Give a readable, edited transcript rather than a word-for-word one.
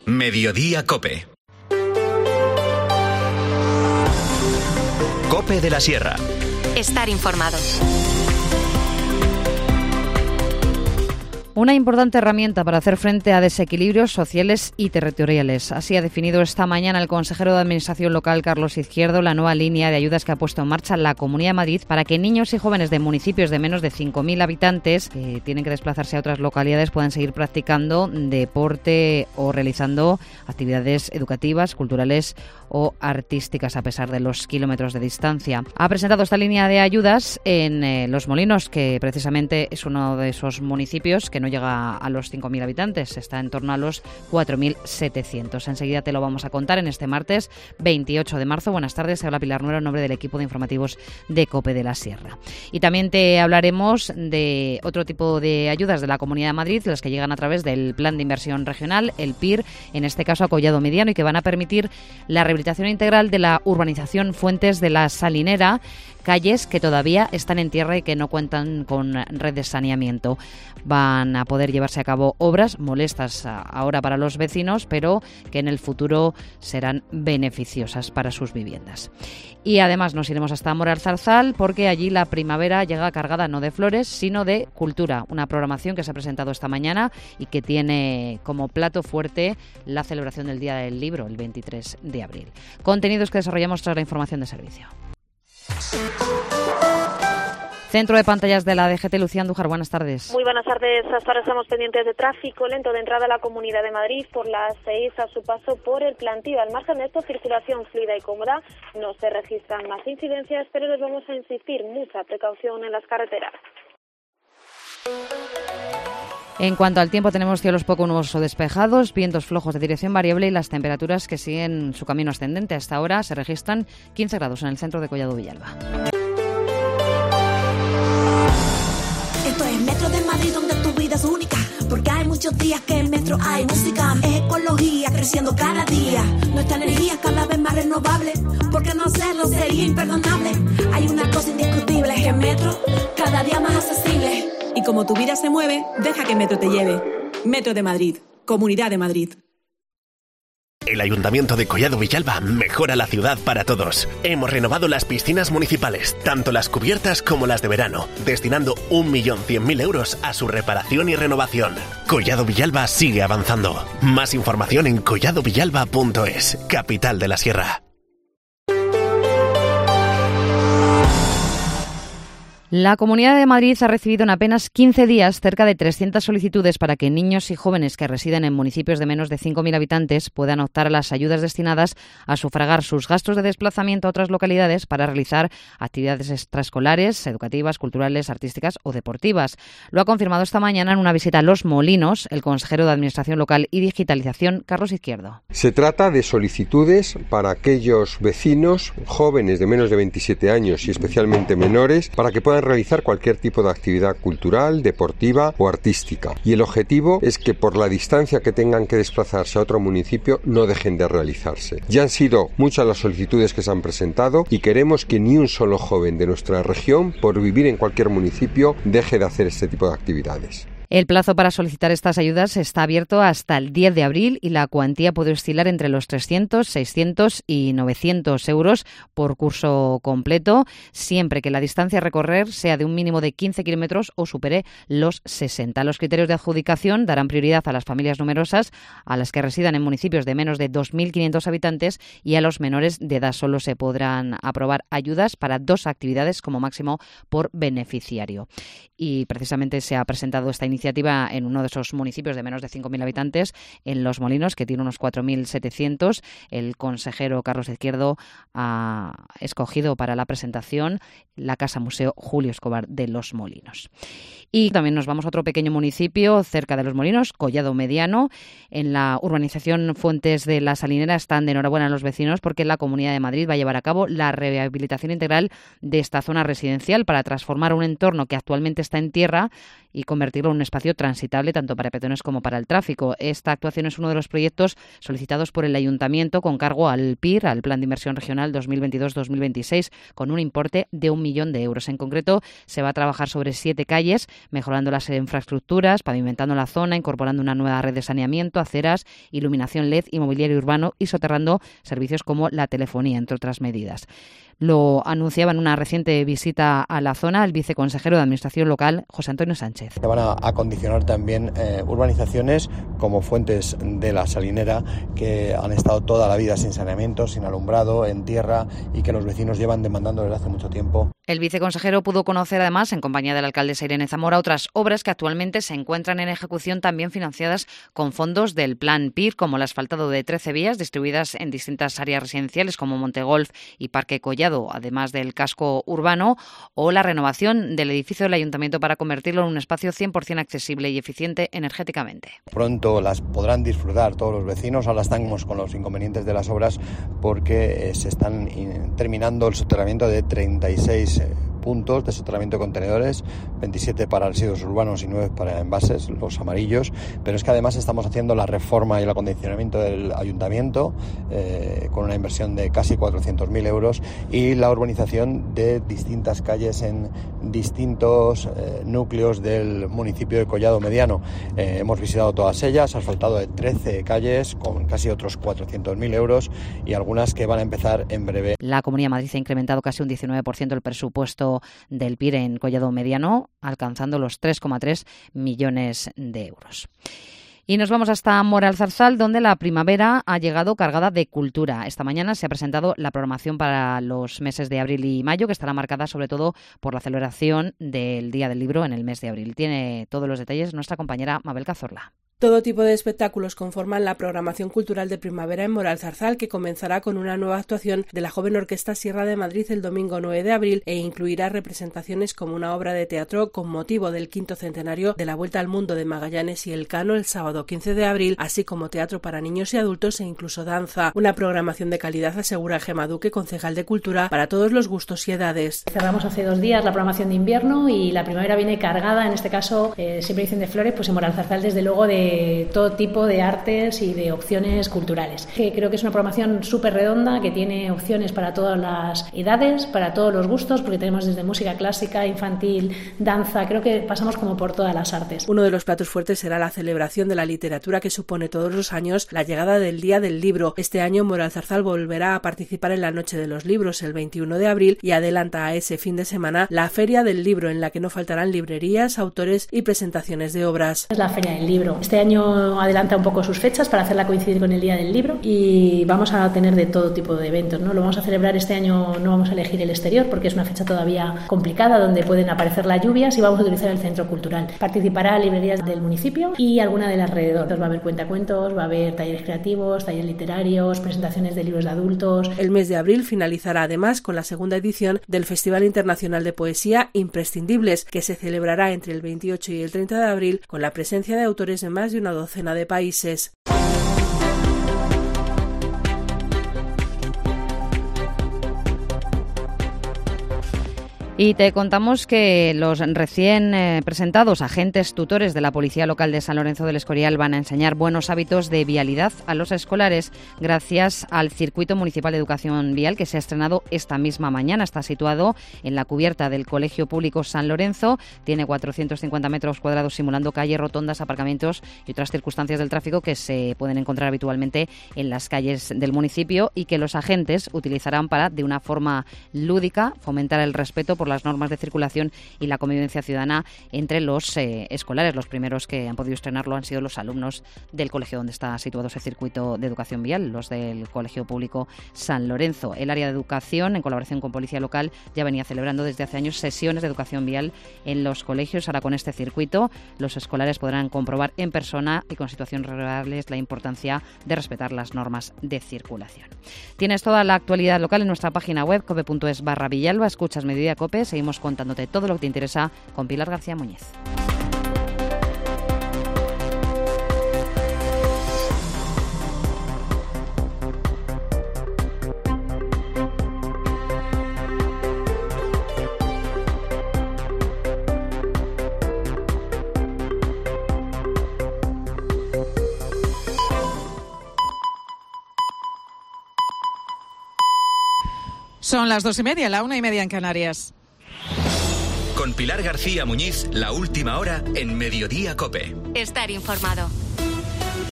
Mediodía COPE. COPE de la Sierra. Estar informado. Una importante herramienta para hacer frente a desequilibrios sociales y territoriales. Así ha definido esta mañana el consejero de Administración Local, Carlos Izquierdo, la nueva línea de ayudas que ha puesto en marcha la Comunidad de Madrid para que niños y jóvenes de municipios de menos de 5.000 habitantes que tienen que desplazarse a otras localidades puedan seguir practicando deporte o realizando actividades educativas, culturales o artísticas a pesar de los kilómetros de distancia. Ha presentado esta línea de ayudas en Los Molinos, que precisamente es uno de esos municipios que no llega a los 5.000 habitantes, está en torno a los 4.700. Enseguida te lo vamos a contar en este martes 28 de marzo. Buenas tardes, habla Pilar Nuero en nombre del equipo de informativos de COPE de la Sierra. Y también te hablaremos de otro tipo de ayudas de la Comunidad de Madrid, las que llegan a través del Plan de Inversión Regional, el PIR, en este caso a Collado Mediano, y que van a permitir la rehabilitación integral de la urbanización Fuentes de la Salinera, calles que todavía están en tierra y que no cuentan con red de saneamiento. Van a poder llevarse a cabo obras molestas ahora para los vecinos, pero que en el futuro serán beneficiosas para sus viviendas. Y además nos iremos hasta Moralzarzal, porque allí la primavera llega cargada no de flores, sino de cultura. Una programación que se ha presentado esta mañana y que tiene como plato fuerte la celebración del Día del Libro, el 23 de abril. Contenidos que desarrollamos tras la información de servicio. Centro de pantallas de la DGT, Lucía Andújar, buenas tardes. Muy buenas tardes. Hasta ahora estamos pendientes de tráfico lento de entrada a la Comunidad de Madrid por las 6 a su paso por el Plantío. Al margen de esto, circulación fluida y cómoda. No se registran más incidencias, pero les vamos a insistir, mucha precaución en las carreteras. En cuanto al tiempo, tenemos cielos poco nubosos o despejados, vientos flojos de dirección variable y las temperaturas que siguen su camino ascendente. Hasta ahora se registran 15 grados en el centro de Collado Villalba. Esto es Metro de Madrid, donde tu vida es única, porque hay muchos días que en Metro hay música, ecología creciendo cada día, nuestra energía cada vez más renovable, porque no hacerlo sería imperdonable. Hay una cosa indiscutible, es que Metro cada día más accesible. Y como tu vida se mueve, deja que Metro te lleve. Metro de Madrid, Comunidad de Madrid. El Ayuntamiento de Collado Villalba mejora la ciudad para todos. Hemos renovado las piscinas municipales, tanto las cubiertas como las de verano, destinando 1.100.000 euros a su reparación y renovación. Collado Villalba sigue avanzando. Más información en colladovillalba.es, capital de la Sierra. La Comunidad de Madrid ha recibido en apenas 15 días cerca de 300 solicitudes para que niños y jóvenes que residen en municipios de menos de 5.000 habitantes puedan optar a las ayudas destinadas a sufragar sus gastos de desplazamiento a otras localidades para realizar actividades extraescolares, educativas, culturales, artísticas o deportivas. Lo ha confirmado esta mañana en una visita a Los Molinos el consejero de Administración Local y Digitalización, Carlos Izquierdo. Se trata de solicitudes para aquellos vecinos jóvenes de menos de 27 años y especialmente menores para que puedan realizar cualquier tipo de actividad cultural, deportiva o artística. Y el objetivo es que por la distancia que tengan que desplazarse a otro municipio no dejen de realizarse. Ya han sido muchas las solicitudes que se han presentado y queremos que ni un solo joven de nuestra región, por vivir en cualquier municipio, deje de hacer este tipo de actividades. El plazo para solicitar estas ayudas está abierto hasta el 10 de abril y la cuantía puede oscilar entre los 300, 600 y 900 euros por curso completo, siempre que la distancia a recorrer sea de un mínimo de 15 kilómetros o supere los 60. Los criterios de adjudicación darán prioridad a las familias numerosas, a las que residan en municipios de menos de 2.500 habitantes y a los menores de edad. Solo se podrán aprobar ayudas para 2 actividades como máximo por beneficiario. Y precisamente se ha presentado esta iniciativa en uno de esos municipios de menos de 5.000 habitantes, en Los Molinos, que tiene unos 4.700. El consejero Carlos Izquierdo ha escogido para la presentación la Casa Museo Julio Escobar de Los Molinos. Y también nos vamos a otro pequeño municipio cerca de Los Molinos, Collado Mediano. En la urbanización Fuentes de la Salinera están de enhorabuena los vecinos porque la Comunidad de Madrid va a llevar a cabo la rehabilitación integral de esta zona residencial para transformar un entorno que actualmente está en tierra y convertirlo en un espacio transitable tanto para peatones como para el tráfico. Esta actuación es uno de los proyectos solicitados por el Ayuntamiento con cargo al PIR, al Plan de Inversión Regional 2022-2026, con un importe de 1 millón de euros. En concreto, se va a trabajar sobre 7 calles, mejorando las infraestructuras, pavimentando la zona, incorporando una nueva red de saneamiento, aceras, iluminación LED y mobiliario urbano y soterrando servicios como la telefonía, entre otras medidas. Lo anunciaba en una reciente visita a la zona el viceconsejero de Administración Local, José Antonio Sánchez. Se van a acondicionar también urbanizaciones como Fuentes de la Salinera, que han estado toda la vida sin saneamiento, sin alumbrado, en tierra, y que los vecinos llevan demandando desde hace mucho tiempo. El viceconsejero pudo conocer además, en compañía de la alcaldesa Irene Zamora, otras obras que actualmente se encuentran en ejecución, también financiadas con fondos del Plan PIR, como el asfaltado de 13 vías distribuidas en distintas áreas residenciales como Montegolf y Parque Collado, además del casco urbano, o la renovación del edificio del Ayuntamiento para convertirlo en un espacio 100% accesible y eficiente energéticamente. Pronto las podrán disfrutar todos los vecinos. Ahora estamos con los inconvenientes de las obras porque se están terminando el soterramiento de 36 puntos de soterramiento de contenedores, 27 para residuos urbanos y 9 para envases, los amarillos, pero es que además estamos haciendo la reforma y el acondicionamiento del ayuntamiento con una inversión de casi 400.000 euros y la urbanización de distintas calles en distintos núcleos del municipio de Collado Mediano. Hemos visitado todas ellas, asfaltado de 13 calles con casi otros 400.000 euros y algunas que van a empezar en breve. La Comunidad de Madrid ha incrementado casi un 19% el presupuesto del PIR en Collado Mediano, alcanzando los 3,3 millones de euros. Y nos vamos hasta Moralzarzal, donde la primavera ha llegado cargada de cultura. Esta mañana se ha presentado la programación para los meses de abril y mayo, que estará marcada sobre todo por la celebración del Día del Libro en el mes de abril. Tiene todos los detalles nuestra compañera Mabel Cazorla. Todo tipo de espectáculos conforman la programación cultural de primavera en Moralzarzal, que comenzará con una nueva actuación de la joven Orquesta Sierra de Madrid el domingo 9 de abril e incluirá representaciones como una obra de teatro con motivo del 5º centenario de la Vuelta al Mundo de Magallanes y Elcano el sábado 15 de abril, así como teatro para niños y adultos e incluso danza. Una programación de calidad, asegura Gemma Duque, concejal de Cultura, para todos los gustos y edades. Cerramos hace 2 días la programación de invierno y la primavera viene cargada, en este caso, siempre dicen de flores, pues en Moralzarzal desde luego de todo tipo de artes y de opciones culturales. Creo que es una programación súper redonda que tiene opciones para todas las edades, para todos los gustos, porque tenemos desde música clásica, infantil, danza, creo que pasamos como por todas las artes. Uno de los platos fuertes será la celebración de la literatura que supone todos los años la llegada del Día del Libro. Este año Moralzarzal volverá a participar en la Noche de los Libros el 21 de abril y adelanta a ese fin de semana la Feria del Libro, en la que no faltarán librerías, autores y presentaciones de obras. Es la Feria del Libro. Este año adelanta un poco sus fechas para hacerla coincidir con el Día del Libro y vamos a tener de todo tipo de eventos, ¿no? Lo vamos a celebrar este año, no vamos a elegir el exterior porque es una fecha todavía complicada donde pueden aparecer las lluvias y vamos a utilizar el centro cultural. Participará librerías del municipio y alguna del alrededor. Va a haber cuentacuentos, va a haber talleres creativos, talleres literarios, presentaciones de libros de adultos. El mes de abril finalizará además con la segunda edición del Festival Internacional de Poesía Imprescindibles, que se celebrará entre el 28 y el 30 de abril con la presencia de autores de más de una docena de países. Y te contamos que los recién presentados agentes tutores de la Policía Local de San Lorenzo del Escorial van a enseñar buenos hábitos de vialidad a los escolares gracias al Circuito Municipal de Educación Vial que se ha estrenado esta misma mañana. Está situado en la cubierta del Colegio Público San Lorenzo. Tiene 450 metros cuadrados simulando calles, rotondas, aparcamientos y otras circunstancias del tráfico que se pueden encontrar habitualmente en las calles del municipio y que los agentes utilizarán para, de una forma lúdica, fomentar el respeto por las normas de circulación y la convivencia ciudadana entre los escolares. Los primeros que han podido estrenarlo han sido los alumnos del colegio donde está situado ese circuito de educación vial, los del Colegio Público San Lorenzo. El área de educación, en colaboración con Policía Local, ya venía celebrando desde hace años sesiones de educación vial en los colegios. Ahora con este circuito los escolares podrán comprobar en persona y con situaciones reales la importancia de respetar las normas de circulación. Tienes toda la actualidad local en nuestra página web cope.es/Villalba. Escuchas Mediodía Cope. Seguimos contándote todo lo que te interesa con Pilar García Muñiz. Son las 2:30, la 1:30 en Canarias. Con Pilar García Muñiz, la última hora en Mediodía COPE. Estar informado.